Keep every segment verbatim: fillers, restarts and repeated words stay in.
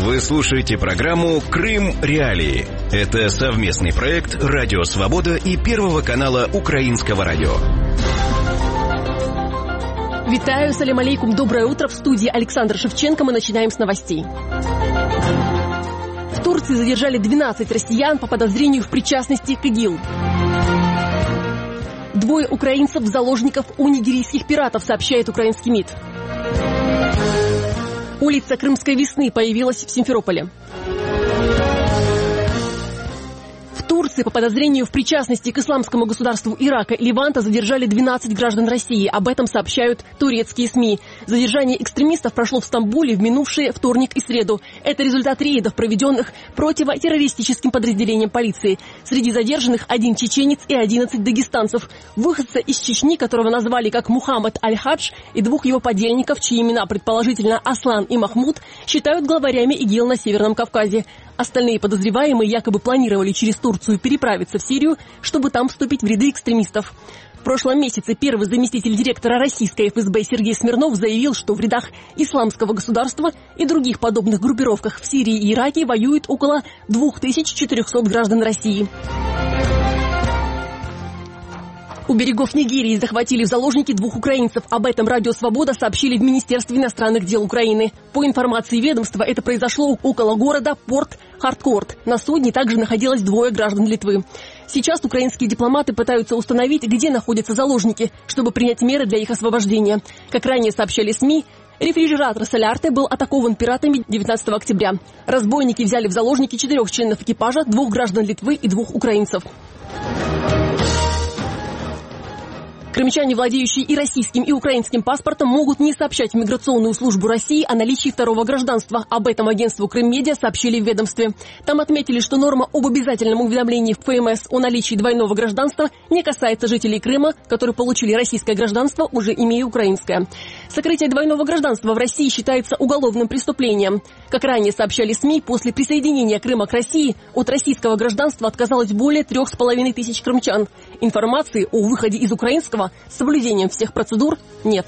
Вы слушаете программу «Крым Реалии». Это совместный проект «Радио Свобода» и Первого канала Украинского радио. Витаю, салям алейкум, доброе утро. В студии Александр Шевченко. Мы начинаем с новостей. В Турции задержали двенадцать россиян по подозрению в причастности к ИГИЛ. Двое украинцев заложников у нигерийских пиратов, сообщает украинский МИД. Улица Крымской весны появилась в Симферополе. В Турции по подозрению в причастности к исламскому государству Ирака и Леванта задержали двенадцать граждан России. Об этом сообщают турецкие СМИ. Задержание экстремистов прошло в Стамбуле в минувшие вторник и среду. Это результат рейдов, проведенных противотеррористическим подразделением полиции. Среди задержанных один чеченец и одиннадцать дагестанцев. Выходца из Чечни, которого назвали как Мухаммад Аль-Хадж, и двух его подельников, чьи имена предположительно Аслан и Махмуд, считают главарями ИГИЛ на Северном Кавказе. Остальные подозреваемые якобы планировали через Турцию переправиться в Сирию, чтобы там вступить в ряды экстремистов. В прошлом месяце первый заместитель директора российской эф эс бэ Сергей Смирнов заявил, что в рядах исламского государства и других подобных группировках в Сирии и Ираке воюет около две тысячи четыреста граждан России. У берегов Нигерии захватили в заложники двух украинцев. Об этом Радио Свобода сообщили в Министерстве иностранных дел Украины. По информации ведомства, это произошло около города Порт Харкорт. На судне также находилось двое граждан Литвы. Сейчас украинские дипломаты пытаются установить, где находятся заложники, чтобы принять меры для их освобождения. Как ранее сообщали СМИ, рефрижератор Солярте был атакован пиратами девятнадцатого октября. Разбойники взяли в заложники четырех членов экипажа, двух граждан Литвы и двух украинцев. Крымчане, владеющие и российским, и украинским паспортом, могут не сообщать в миграционную службу России о наличии второго гражданства. Об этом агентству Крым-Медиа сообщили в ведомстве. Там отметили, что норма об обязательном уведомлении в эф эм эс о наличии двойного гражданства не касается жителей Крыма, которые получили российское гражданство, уже имея украинское. Сокрытие двойного гражданства в России считается уголовным преступлением. Как ранее сообщали СМИ, после присоединения Крыма к России от российского гражданства отказалось более трех с половиной тысяч крымчан. Информации о выходе из украинского с соблюдением всех процедур нет.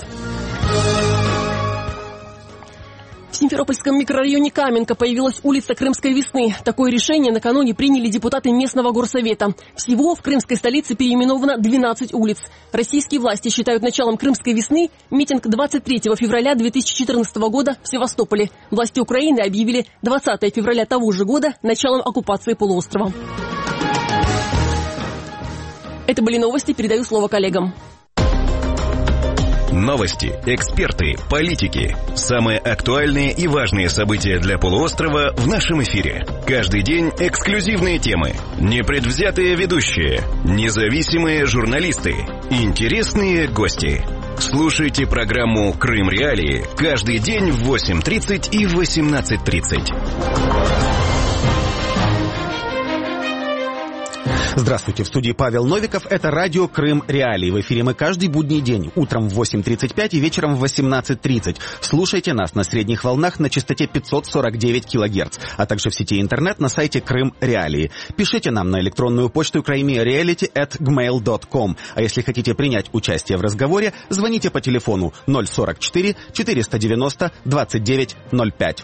В Симферопольском микрорайоне Каменка появилась улица Крымской весны. Такое решение накануне приняли депутаты местного горсовета. Всего в крымской столице переименовано двенадцать улиц. Российские власти считают началом Крымской весны митинг двадцать третьего февраля две тысячи четырнадцатого года в Севастополе. Власти Украины объявили двадцатого февраля того же года началом оккупации полуострова. Это были новости. Передаю слово коллегам. Новости, эксперты, политики. Самые актуальные и важные события для полуострова в нашем эфире. Каждый день эксклюзивные темы, непредвзятые ведущие, независимые журналисты, интересные гости. Слушайте программу «Крым Реалии» каждый день в восемь тридцать и восемнадцать тридцать. Здравствуйте, в студии Павел Новиков. Это радио «Крым Реалии». В эфире мы каждый будний день, утром в восемь тридцать пять и вечером в восемнадцать тридцать. Слушайте нас на средних волнах на частоте пятьсот сорок девять килогерц, а также в сети интернет на сайте Крым Реалии. Пишите нам на электронную почту краймереалити эт джимейл точка ком. А если хотите принять участие в разговоре, звоните по телефону ноль сорок четыре четыреста девяносто двадцать девять ноль пять.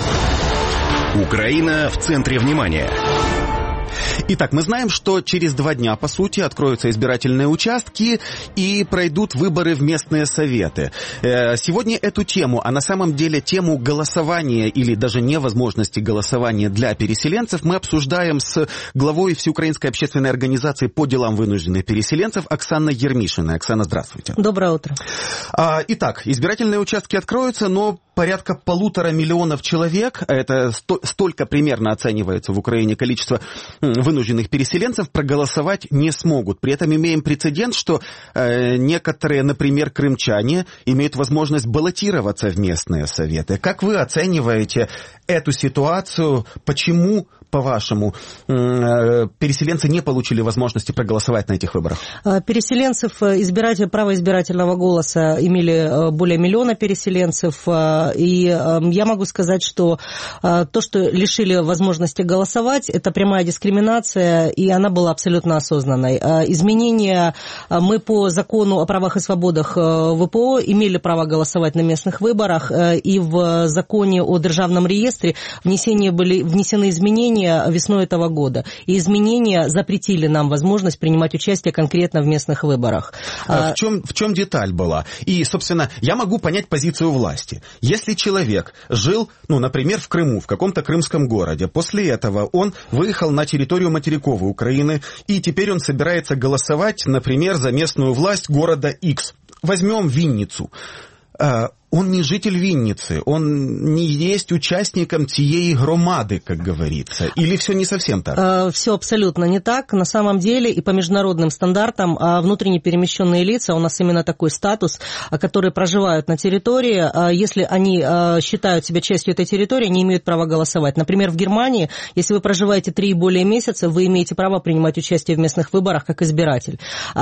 Украина в центре внимания. Итак, мы знаем, что через два дня, по сути, откроются избирательные участки и пройдут выборы в местные советы. Сегодня эту тему, а на самом деле тему голосования или даже невозможности голосования для переселенцев, мы обсуждаем с главой Всеукраинской общественной организации по делам вынужденных переселенцев Оксаной Ермишиной. Оксана, здравствуйте. Доброе утро. Итак, избирательные участки откроются, но порядка полутора миллионов человек, это сто, столько примерно оценивается в Украине количество вынужденных переселенцев, проголосовать не смогут. При этом имеем прецедент, что э, некоторые, например, крымчане имеют возможность баллотироваться в местные советы. Как вы оцениваете эту ситуацию? Почему по-вашему, переселенцы не получили возможности проголосовать на этих выборах? Переселенцев, избиратель, право избирательного голоса имели более миллиона переселенцев, и я могу сказать, что то, что лишили возможности голосовать, это прямая дискриминация, и она была абсолютно осознанной. Изменения, мы по закону о правах и свободах ВПО имели право голосовать на местных выборах, и в законе о державном реестре внесения были, внесены изменения весной этого года, и изменения запретили нам возможность принимать участие конкретно в местных выборах. В чем, в чем деталь была? И, собственно, я могу понять позицию власти. Если человек жил, ну, например, в Крыму, в каком-то крымском городе, после этого он выехал на территорию материковой Украины, и теперь он собирается голосовать, например, за местную власть города X. Возьмем Винницу. Он не житель Винницы, он не есть участником цієї громады, как говорится. Или все не совсем так? Все абсолютно не так. На самом деле и по международным стандартам внутренне перемещенные лица, у нас именно такой статус, которые проживают на территории, если они считают себя частью этой территории, они имеют право голосовать. Например, в Германии, если вы проживаете три и более месяца, вы имеете право принимать участие в местных выборах как избиратель.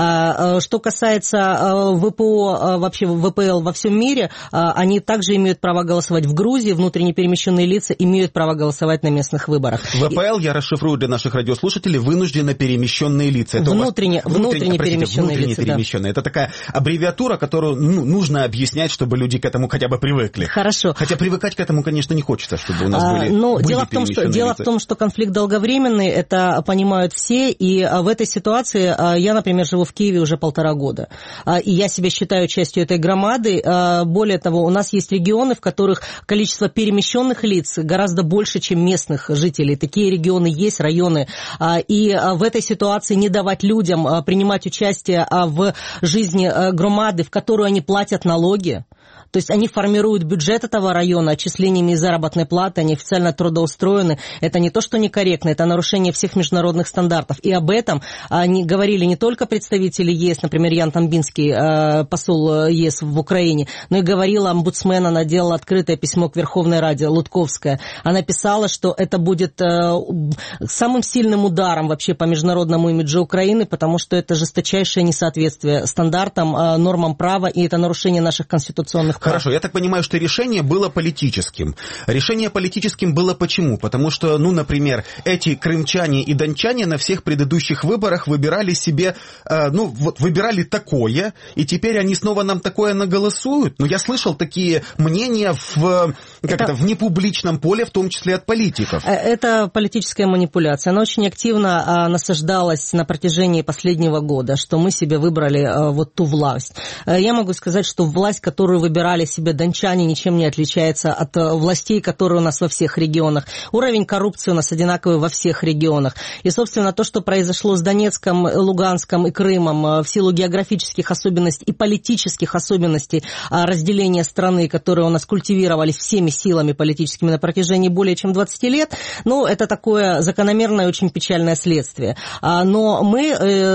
Что касается ВПО, вообще ВПЛ во всем мире, они также имеют право голосовать в Грузии, внутренне перемещенные лица имеют право голосовать на местных выборах. ВПЛ, я расшифрую для наших радиослушателей, вынужденно перемещенные лица. Это внутренне, вас, внутренне, внутренне перемещенные внутренне лица. Перемещенные. Да. Это такая аббревиатура, которую ну, нужно объяснять, чтобы люди к этому хотя бы привыкли. Хорошо. Хотя привыкать к этому, конечно, не хочется, чтобы у нас были, а, но были дело в том, что, дело в том, что конфликт долговременный, это понимают все, и в этой ситуации я, например, живу в Киеве уже полтора года, и я себя считаю частью этой громады. Более того, у нас есть регионы, в которых количество перемещенных лиц гораздо больше, чем местных жителей. Такие регионы есть, районы. И в этой ситуации не давать людям принимать участие в жизни громады, в которую они платят налоги. То есть они формируют бюджет этого района отчислениями из заработной платы, они официально трудоустроены. Это не то, что некорректно, это нарушение всех международных стандартов. И об этом они говорили не только представители ЕС, например, Ян Тамбинский, посол ЕС в Украине, но и говорила омбудсмен, она делала открытое письмо к Верховной Раде, Лутковская. Она писала, что это будет самым сильным ударом вообще по международному имиджу Украины, потому что это жесточайшее несоответствие стандартам, нормам права, и это нарушение наших конституционных прав. Хорошо, я так понимаю, что решение было политическим. Решение политическим было почему? Потому что, ну, например, эти крымчане и дончане на всех предыдущих выборах выбирали себе, э, ну, вот выбирали такое, и теперь они снова нам такое наголосуют. Но я слышал такие мнения в, как это... Это, в непубличном поле, в том числе от политиков. Это политическая манипуляция. Она очень активно насаждалась на протяжении последнего года, что мы себе выбрали вот ту власть. Я могу сказать, что власть, которую выбирали себе дончане, ничем не отличается от властей, которые у нас во всех регионах. Уровень коррупции у нас одинаковый во всех регионах. И, собственно, то, что произошло с Донецком, Луганском и Крымом в силу географических особенностей и политических особенностей разделения страны, которые у нас культивировались всеми силами политическими на протяжении более чем двадцати лет, ну, это такое закономерное, очень печальное следствие. Но мы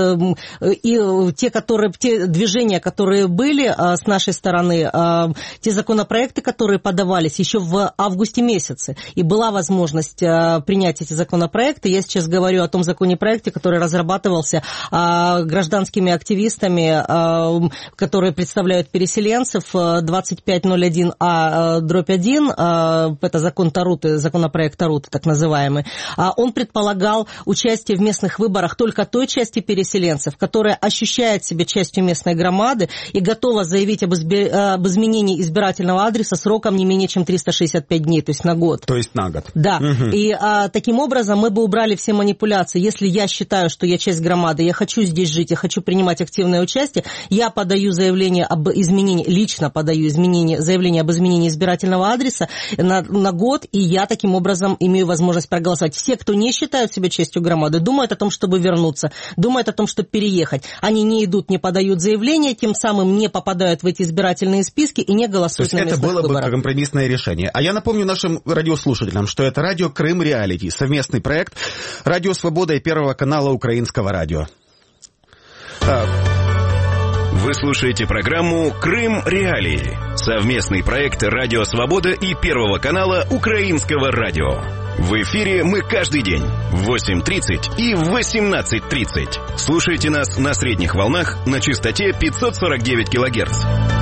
и те, которые, те движения, которые были с нашей стороны, те законопроекты, которые подавались еще в августе месяце, и была возможность принять эти законопроекты. Я сейчас говорю о том законопроекте, который разрабатывался гражданскими активистами, которые представляют переселенцев, двадцать пять ноль один А дробь один, это закон Таруты, законопроект Таруты, так называемый. Он предполагал участие в местных выборах только той части переселенцев, которая ощущает себя частью местной громады и готова заявить об изменении избирательного адреса сроком не менее чем триста шестьдесят пять дней, то есть на год. То есть на год. Да. Угу. И а, таким образом мы бы убрали все манипуляции. Если я считаю, что я часть громады, я хочу здесь жить, я хочу принимать активное участие, я подаю заявление об изменении, лично подаю изменение, заявление об изменении избирательного адреса на, на год, и я таким образом имею возможность проголосовать. Все, кто не считают себя частью громады, думают о том, чтобы вернуться, думают о том, чтобы переехать. Они не идут, не подают заявление, тем самым не попадают в эти избирательные списки и не голосуют. То есть это было выборах. Бы компромиссное решение. А я напомню нашим радиослушателям, что это радио Крым Реалити, совместный проект Радио Свобода и Первого канала Украинского радио. Вы слушаете программу «Крым Реалии». Совместный проект «Радио Свобода» и Первого канала Украинского радио. В эфире мы каждый день в восемь тридцать и в восемнадцать тридцать. Слушайте нас на средних волнах на частоте пятьсот сорок девять килогерц.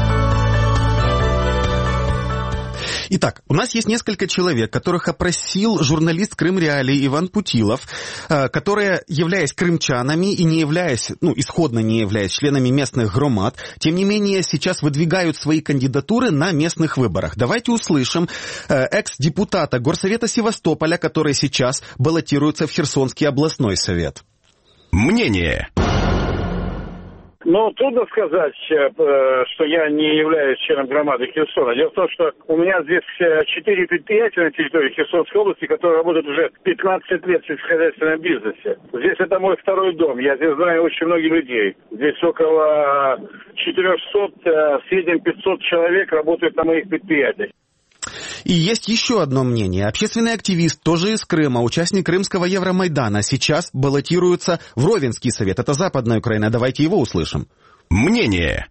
Итак, у нас есть несколько человек, которых опросил журналист Крым Реалии Иван Путилов, которые, являясь крымчанами и не являясь, ну, исходно не являясь членами местных громад, тем не менее сейчас выдвигают свои кандидатуры на местных выборах. Давайте услышим экс-депутата Горсовета Севастополя, который сейчас баллотируется в Херсонский областной совет. Мнение. Ну, трудно сказать, что я не являюсь членом громады Херсона. Дело в том, что у меня здесь четыре предприятия на территории Херсонской области, которые работают уже пятнадцать лет в сельскохозяйственном бизнесе. Здесь это мой второй дом. Я здесь знаю очень многих людей. Здесь около четырехсот, в среднем пятьсот человек работают на моих предприятиях. И есть еще одно мнение. Общественный активист, тоже из Крыма, участник Крымского Евромайдана, сейчас баллотируется в Ровенский совет. Это Западная Украина. Давайте его услышим. Мнение.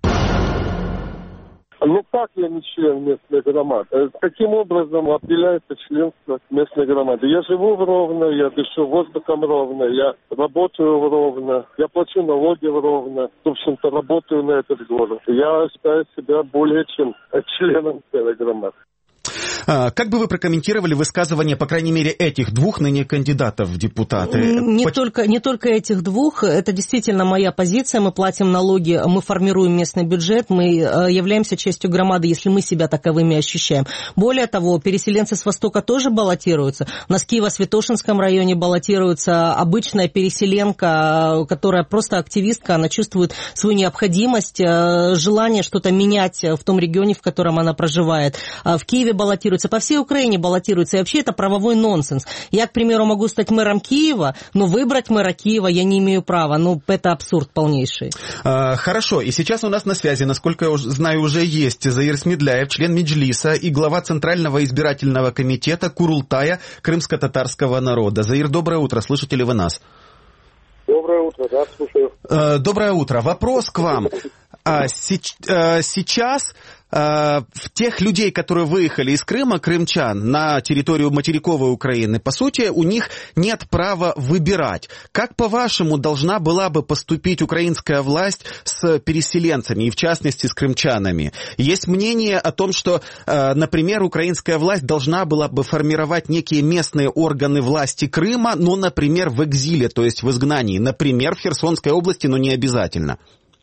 Ну как я не член местной громады? Каким образом определяется членство местной громады? Я живу в Ровно, я дышу воздухом Ровно, я работаю в Ровно, я плачу налоги в Ровно, в общем-то работаю на этот город. Я считаю себя более чем членом этой громады. Как бы вы прокомментировали высказывание, по крайней мере, этих двух ныне кандидатов в депутаты? Не, По... только, не только этих двух. Это действительно моя позиция. Мы платим налоги, мы формируем местный бюджет, мы являемся частью громады, если мы себя таковыми ощущаем. Более того, переселенцы с Востока тоже баллотируются. У нас в Киево-Святошинском районе баллотируется обычная переселенка, которая просто активистка, она чувствует свою необходимость, желание что-то менять в том регионе, в котором она проживает. В Киеве баллотируется, по всей Украине баллотируется, и вообще это правовой нонсенс. Я, к примеру, могу стать мэром Киева, но выбрать мэра Киева я не имею права. Ну, это абсурд полнейший. А, хорошо, и сейчас у нас на связи, насколько я знаю, уже есть Заир Смедляев, член Меджлиса и глава Центрального избирательного комитета Курултая крымско-татарского народа. Заир, доброе утро, слышите ли вы нас? Доброе утро, да, слушаю. А, доброе утро, вопрос к вам. А, сейчас... в тех людей, которые выехали из Крыма, крымчан, на территорию материковой Украины, по сути, у них нет права выбирать. Как, по-вашему, должна была бы поступить украинская власть с переселенцами, и в частности с крымчанами? Есть мнение о том, что, например, украинская власть должна была бы формировать некие местные органы власти Крыма, но, например, в экзиле, то есть в изгнании, например, в Херсонской области, но не обязательно.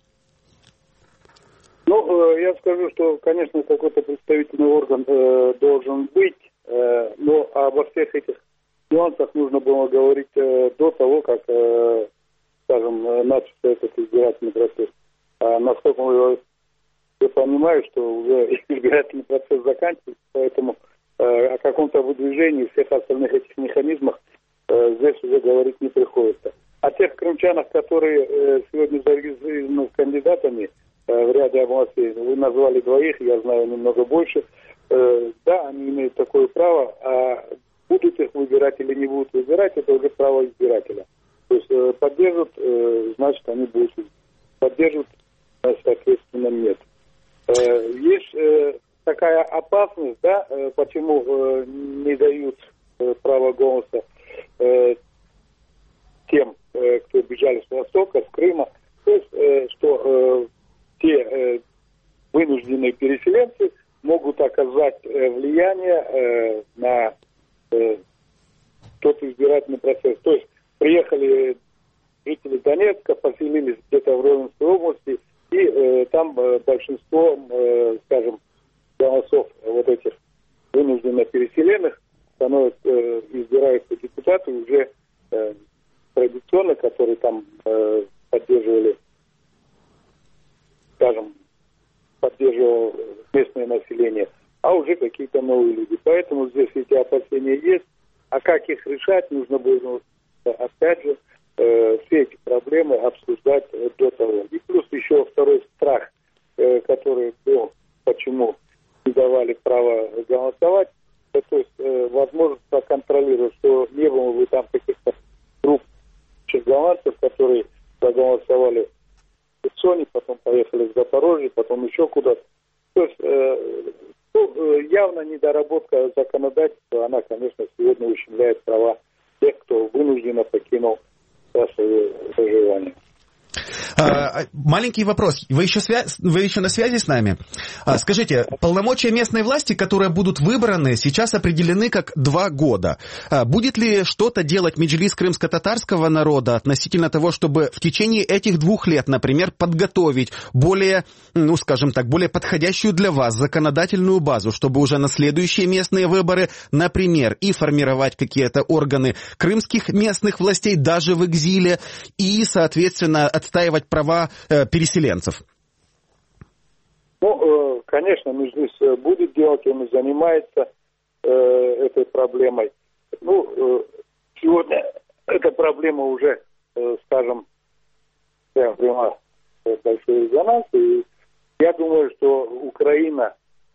Ну, я скажу, что, конечно, какой-то представительный орган э, должен быть, э, но обо всех этих нюансах нужно было говорить э, до того, как, э, скажем, начался этот избирательный процесс. А насколько я понимаю, что уже избирательный процесс заканчивается, поэтому э, о каком-то выдвижении всех остальных этих механизмах э, здесь уже говорить не приходится. О тех крымчанах, которые э, сегодня зарегистрированы кандидатами, в ряде областей. Вы назвали двоих, я знаю немного больше. Да, они имеют такое право, а будут их выбирать или не будут выбирать, это уже право избирателя. То есть поддержат, значит, они будут поддерживать, соответственно, нет. Есть такая опасность, да, почему не дают право голоса тем, кто бежали с Востока, с Крыма, то есть, что те э, вынужденные переселенцы могут оказать э, влияние э, на э, тот избирательный процесс. То есть приехали жители Донецка, поселились где-то в Ровенской области, и э, там э, большинство, э, скажем, голосов вот этих вынужденно переселенных становятся, э, избираются депутаты уже э, традиционно, которые там э, поддерживали, скажем, поддерживал местное население, а уже какие-то новые люди. Поэтому здесь эти опасения есть. А как их решать, нужно было, опять же, э, все эти проблемы обсуждать э, до того. И плюс еще второй страх, э, который был, почему не давали право голосовать, это, то есть э, возможность проконтролировать, что не было бы там каких-то групп голландцев, которые проголосовали в Херсоне, потом поехали недоработка законодательства, она, конечно, сегодня ущемляет права тех, кто вынужденно покинул свое проживание. А, маленький вопрос. Вы еще, свя... Вы еще на связи с нами? А, скажите, полномочия местной власти, которые будут выбраны, сейчас определены как два года. А, будет ли что-то делать Меджлис крымско-татарского народа относительно того, чтобы в течение этих двух лет, например, подготовить более, ну, скажем так, более подходящую для вас законодательную базу, чтобы уже на следующие местные выборы, например, и формировать какие-то органы крымских местных властей даже в экзиле, и, соответственно, отстаивать права э, переселенцев? Ну, э, конечно, Меджлис будет делать, он и занимается э, этой проблемой. Ну, э, сегодня эта проблема уже, э, скажем, приняла большой резонанс, и я думаю, что Украина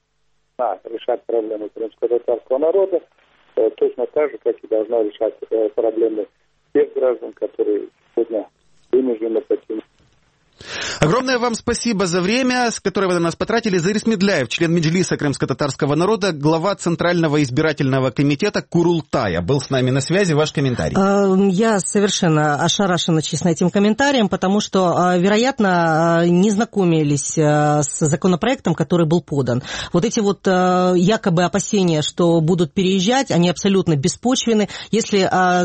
а, решать проблемы крымско-татарского народа э, точно так же, как и должна решать э, проблемы тех граждан, которые сегодня вынуждены покинуть. Огромное вам спасибо за время, которое вы на нас потратили. Зарис Медляев, член Меджлиса крымско-татарского народа, глава Центрального избирательного комитета Курултая, был с нами на связи. Ваш комментарий. Я совершенно ошарашена, честно, этим комментарием, потому что, вероятно, не знакомились с законопроектом, который был подан. Вот эти вот якобы опасения, что будут переезжать, они абсолютно беспочвены. Если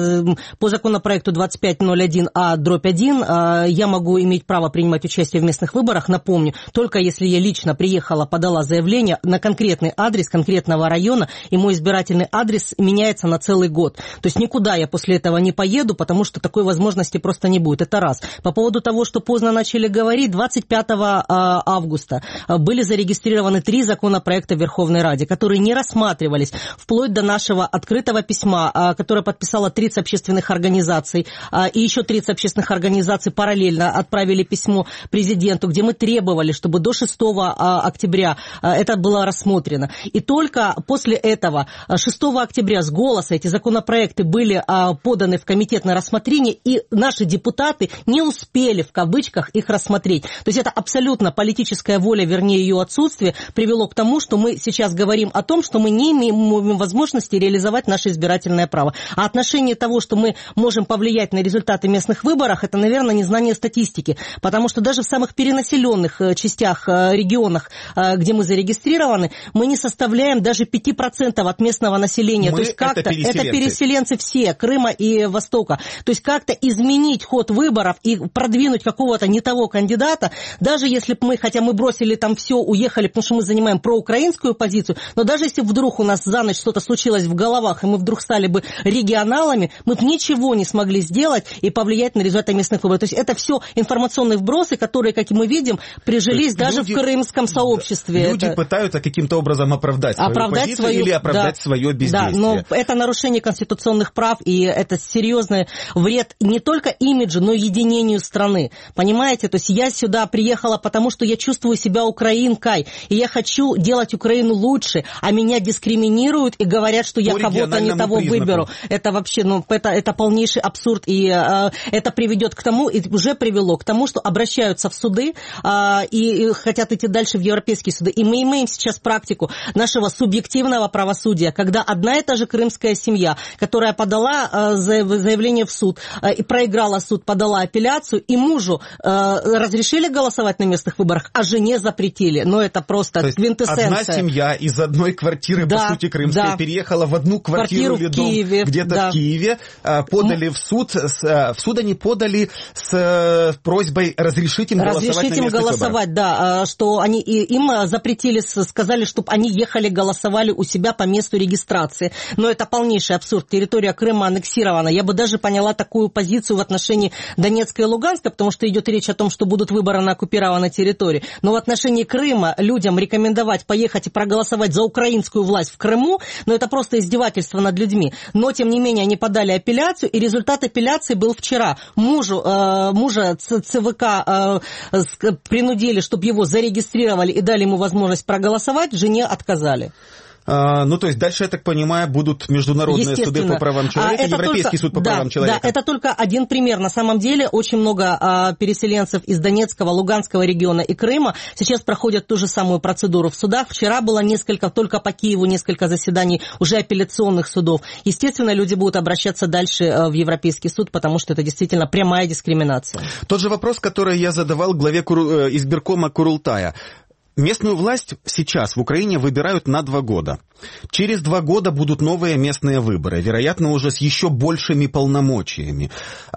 по законопроекту двадцать пять ноль один А дробь один я могу иметь право принимать участие в местных выборах, напомню, только если я лично приехала, подала заявление на конкретный адрес конкретного района, и мой избирательный адрес меняется на целый год. То есть никуда я после этого не поеду, потому что такой возможности просто не будет. Это раз. По поводу того, что поздно начали говорить, двадцать пятого августа были зарегистрированы три законопроекта в Верховной Раде, которые не рассматривались, вплоть до нашего открытого письма, которое подписало тридцать общественных организаций, и еще тридцать общественных организаций параллельно отправили письмо президенту, где мы требовали, чтобы до шестого октября это было рассмотрено. И только после этого, шестого октября, с голоса эти законопроекты были поданы в комитет на рассмотрение, и наши депутаты не успели, в кавычках, их рассмотреть. То есть это абсолютно политическая воля, вернее, ее отсутствие, привело к тому, что мы сейчас говорим о том, что мы не имеем возможности реализовать наше избирательное право. А отношение того, что мы можем повлиять на результаты местных выборов, это, наверное, незнание статистики. Потому что даже в самых перенаселенных частях, регионах, где мы зарегистрированы, мы не составляем даже пять процентов от местного населения. Мы То есть как-то это переселенцы. это переселенцы все, Крыма и Востока. То есть как-то изменить ход выборов и продвинуть какого-то не того кандидата, даже если бы мы, хотя мы бросили там все, уехали, потому что мы занимаем проукраинскую позицию, но даже если вдруг у нас за ночь что-то случилось в головах, и мы вдруг стали бы регионалами, мы бы ничего не смогли сделать и повлиять на результаты местных выборов. То есть это все информационные вбросы, которые, как и мы видим, прижились даже люди, в крымском сообществе. Люди это... пытаются каким-то образом оправдать свою оправдать позицию свою... или оправдать да. свое бездействие. Да, но это нарушение конституционных прав, и это серьезный вред не только имиджу, но и единению страны. Понимаете? То есть я сюда приехала, потому что я чувствую себя украинкой, и я хочу делать Украину лучше, а меня дискриминируют и говорят, что я По кого-то не того признаку. выберу. Это вообще, ну, это, это полнейший абсурд, и э, это приведет к тому, и уже привело к тому, что обращаются в суды э, и, и хотят идти дальше в европейские суды. И мы имеем сейчас практику нашего субъективного правосудия, когда одна и та же крымская семья, которая подала э, заявление в суд э, и проиграла суд, подала апелляцию, и мужу э, разрешили голосовать на местных выборах, а жене запретили. Но это просто То есть квинтэссенция. Одна семья из одной квартиры, да, по сути, крымской, да. переехала в одну квартиру, квартиру или дом Киеве, где-то да. в Киеве, подали в суд, в суд они подали с просьбой разрешить им разрешить голосовать им на местных голосовать, выборах. Да, что они, им запретили, сказали, чтобы они ехали, голосовали у себя по месту регистрации. Но это полнейший абсурд. Территория Крыма аннексирована. Я бы даже поняла такую позицию в отношении Донецка и Луганска, потому что идет речь о том, что будут выборы на оккупированной территории. Но в отношении Крыма людям рекомендовать поехать и проголосовать за украинскую власть в Крыму, ну это просто издевательство над людьми. Но, тем не менее, они подали апелляцию, и результат апелляции был вчера. Мужу, э, мужа ЦВК э, принудили, чтобы его зарегистрировали и дали ему возможность проголосовать, жене отказали. А, ну, то есть дальше, я так понимаю, будут международные суды по правам человека, а Европейский только, суд по да, правам человека. Да, это только один пример. На самом деле очень много а, переселенцев из Донецкого, Луганского региона и Крыма сейчас проходят ту же самую процедуру в судах. Вчера было несколько, только по Киеву несколько заседаний уже апелляционных судов. Естественно, люди будут обращаться дальше в Европейский суд, потому что это действительно прямая дискриминация. Тот же вопрос, который я задавал главе Куру... избиркома Курултая. Местную власть сейчас в Украине выбирают на два года. Через два года будут новые местные выборы, вероятно, уже с еще большими полномочиями.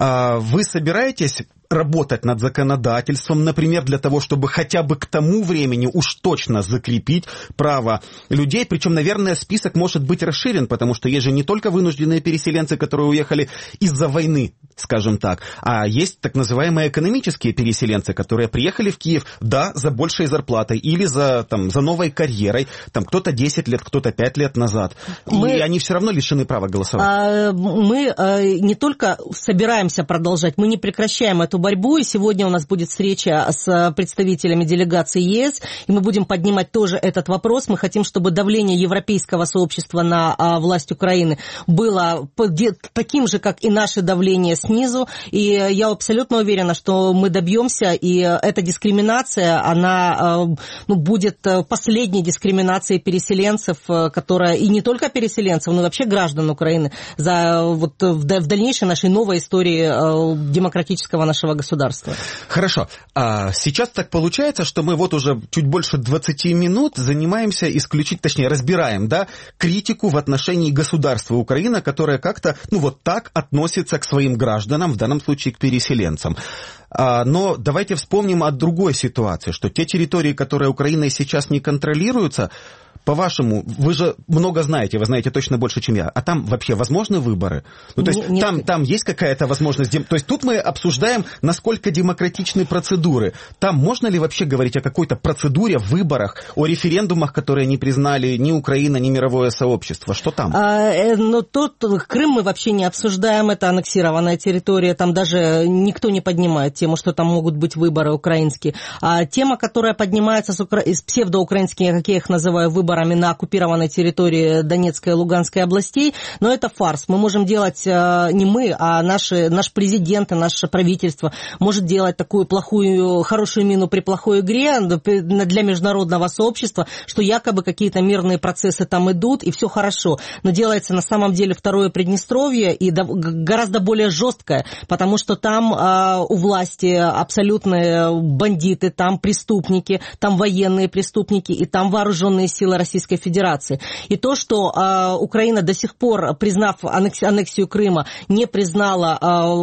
Вы собираетесь работать над законодательством, например, для того, чтобы хотя бы к тому времени уж точно закрепить право людей, причем, наверное, список может быть расширен, потому что есть же не только вынужденные переселенцы, которые уехали из-за войны, скажем так, а есть так называемые экономические переселенцы, которые приехали в Киев, да, за большей зарплатой или за, там, за новой карьерой, там кто-то десять лет, кто-то пять лет назад, мы, и они все равно лишены права голосовать. А, мы а, не только собираемся продолжать, мы не прекращаем эту борьбу, и сегодня у нас будет встреча с представителями делегации ЕС, и мы будем поднимать тоже этот вопрос. Мы хотим, чтобы давление европейского сообщества на а, власть Украины было таким же, как и наше давление снизу, и я абсолютно уверена, что мы добьемся, и эта дискриминация, она а, ну, будет последней дискриминацией переселенцев, которая, и не только переселенцев, но и вообще граждан Украины, за, вот, в, в дальнейшей нашей новой истории а, демократического нашего государства. Хорошо. А сейчас так получается, что мы вот уже чуть больше двадцати минут занимаемся исключительно, точнее, разбираем, да, критику в отношении государства Украина, которое как-то, ну, вот так относится к своим гражданам, в данном случае к переселенцам. А, но давайте вспомним о другой ситуации, что те территории, которые Украиной сейчас не контролируются, по-вашему, вы же много знаете, вы знаете точно больше, чем я, а там вообще возможны выборы? Ну, то есть нет, там, там есть какая-то возможность? То есть тут мы обсуждаем, насколько демократичны процедуры. Там можно ли вообще говорить о какой-то процедуре, выборах, о референдумах, которые не признали ни Украина, ни мировое сообщество? Что там? А, э, ну, тут Крым мы вообще не обсуждаем, это аннексированная территория, там даже никто не поднимает тему, что там могут быть выборы украинские. А тема, которая поднимается с, укра... с псевдоукраинскими, как я их называю, выборами, на оккупированной территории Донецкой и Луганской областей, но это фарс. Мы можем делать, не мы, а наши, наш президент и наше правительство может делать такую плохую, хорошую мину при плохой игре для международного сообщества, что якобы какие-то мирные процессы там идут, и все хорошо. Но делается на самом деле второе Приднестровье, и гораздо более жесткое, потому что там у власти абсолютные бандиты, там преступники, там военные преступники, и там вооруженные силы Российской Федерации. И то, что э, Украина до сих пор, признав аннекс, аннексию Крыма, не признала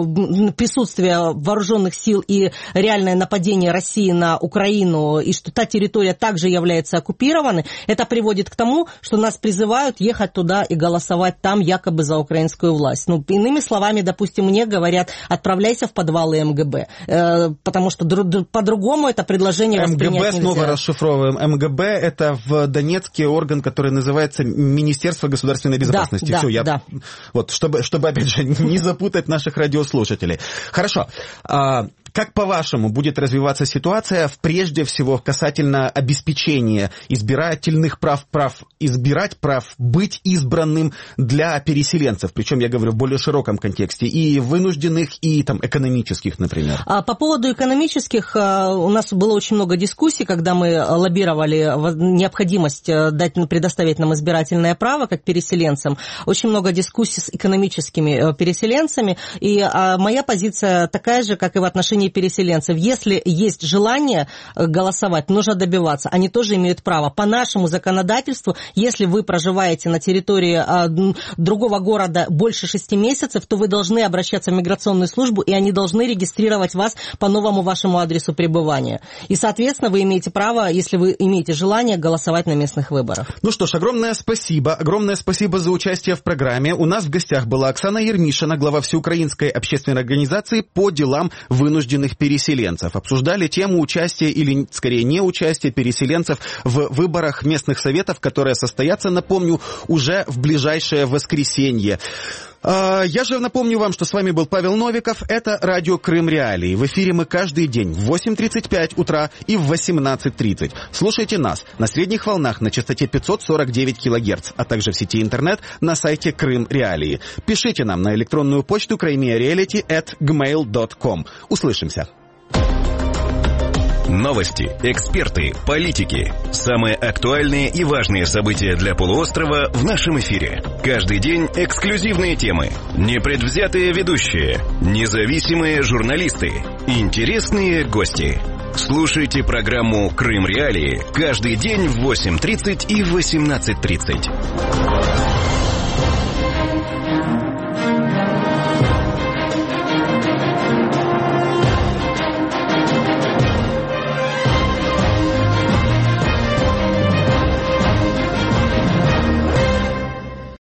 э, присутствие вооруженных сил и реальное нападение России на Украину, и что та территория также является оккупированной, это приводит к тому, что нас призывают ехать туда и голосовать там якобы за украинскую власть. Ну, иными словами, допустим, мне говорят, отправляйся в подвалы МГБ, э, потому что дру- по-другому это предложение воспринять нельзя. МГБ снова расшифровываем. МГБ это в Донецке орган, который называется Министерство государственной безопасности. Да, Все, да, я... да. Вот, чтобы, чтобы, опять же, не запутать наших радиослушателей. Хорошо. А, как, по-вашему, будет развиваться ситуация, прежде всего, касательно обеспечения избирательных прав, прав избирать, прав быть избранным для переселенцев? Причем, я говорю, в более широком контексте. И вынужденных, и там, экономических, например. А по поводу экономических, у нас было очень много дискуссий, когда мы лоббировали необходимость дать, предоставить нам избирательное право как переселенцам. Очень много дискуссий с экономическими переселенцами. И моя позиция такая же, как и в отношении переселенцев. Если есть желание голосовать, нужно добиваться. Они тоже имеют право. По нашему законодательству, если вы проживаете на территории другого города больше шести месяцев, то вы должны обращаться в миграционную службу, и они должны регистрировать вас по новому вашему адресу пребывания. И, соответственно, вы имеете право, если вы имеете желание, голосовать на местных выборах. Ну что ж, огромное спасибо. Огромное спасибо за участие в программе. У нас в гостях была Оксана Ермишина, глава Всеукраинской общественной организации по делам вынужденных переселенцев. Обсуждали тему участия или, скорее, неучастия переселенцев в выборах местных советов, которые состоятся, напомню, уже в ближайшее воскресенье. Я же напомню вам, что с вами был Павел Новиков. Это радио Крым Реалии. В эфире мы каждый день в восемь тридцать пять утра и в восемнадцать тридцать. Слушайте нас на средних волнах на частоте пятьсот сорок девять килогерц, а также в сети интернет на сайте Крым Реалии. Пишите нам на электронную почту краймиареалити эт джимейл точка ком. Услышимся. Новости, эксперты, политики. Самые актуальные и важные события для полуострова в нашем эфире. Каждый день эксклюзивные темы, непредвзятые ведущие, независимые журналисты, интересные гости. Слушайте программу «Крым Реалии» каждый день в восемь тридцать и восемнадцать тридцать.